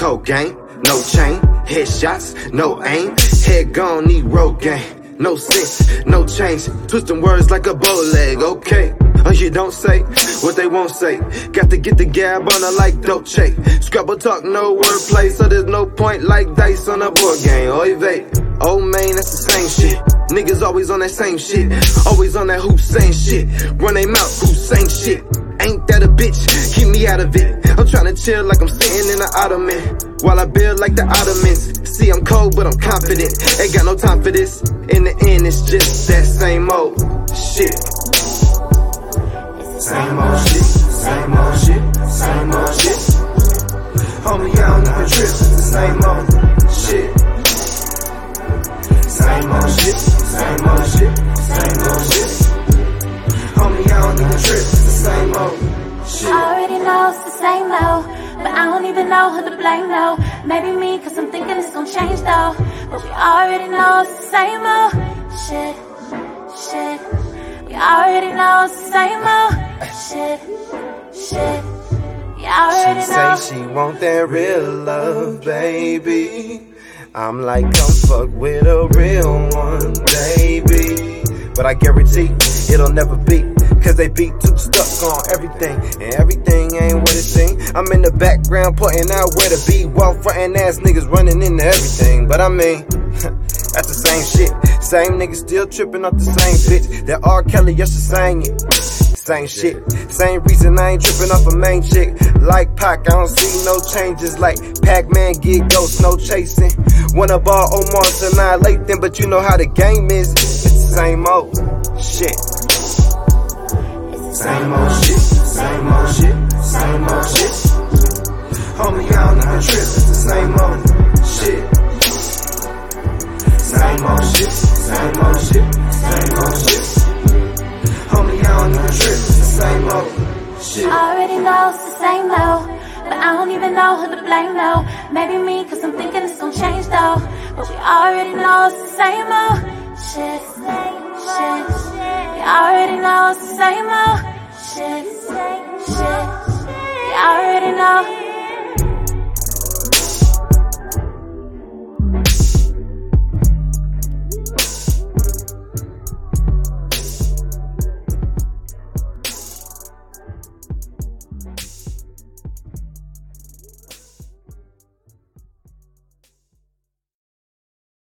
whole gang, no chain, headshots, no aim, head gone, need road game. No sense, no change, twisting words like a bow leg, okay. You don't say what they won't say. Got to get the gab on her like Dolce. Scrabble talk, no wordplay, so there's no point like dice on a board game. Oy vey, old man, that's the same shit. Niggas always on that same shit. Always on that Hussein shit. Run they mouth, Hussein shit. Ain't that a bitch? Keep me out of it. I'm tryna chill like I'm sitting in an ottoman, while I build like the Ottomans. See, I'm cold, but I'm confident. Ain't got no time for this. In the end, it's just that same old shit. Same old shit, same old shit, same old shit. Homie, I don't even trip, it's the same old shit. Same old shit, same old shit, same old shit. Homie, I don't even trip, it's the same old shit. I already know it's the same old, but I don't even know who to blame, no. Maybe me, cause I'm thinking it's gon' change though. But we already know it's the same old shit, shit. We already know it's the same old shit, shit. Yeah, I already know. She say she want that real love, baby. I'm like, come fuck with a real one, baby. But I guarantee it'll never be, cause they be too stuck on everything, and everything ain't what it seems. I'm in the background pointing out where to be, while frontin' ass niggas running into everything. But I mean, that's the same shit. Same niggas still tripping off the same bitch that R. Kelly used to sing it. Same shit, same reason I ain't tripping off a main chick. Like Pac, I don't see no changes. Like Pac-Man get ghosts, no chasing. Wanna ball Omar to annihilate them, but you know how the game is. It's the same old shit. Same old shit, same old shit, same old shit. Homie, I don't even trip, it's the same old shit. Same old shit, same old shit, same old shit. Homie, I don't even trip, it's the same old shit. I already know it's the same old, but I don't even know who to blame, no. Maybe me, cause I'm thinking it's gon' change though. But we already know it's the same old shit, shit. We already know it's the same old shit, shit. We already know.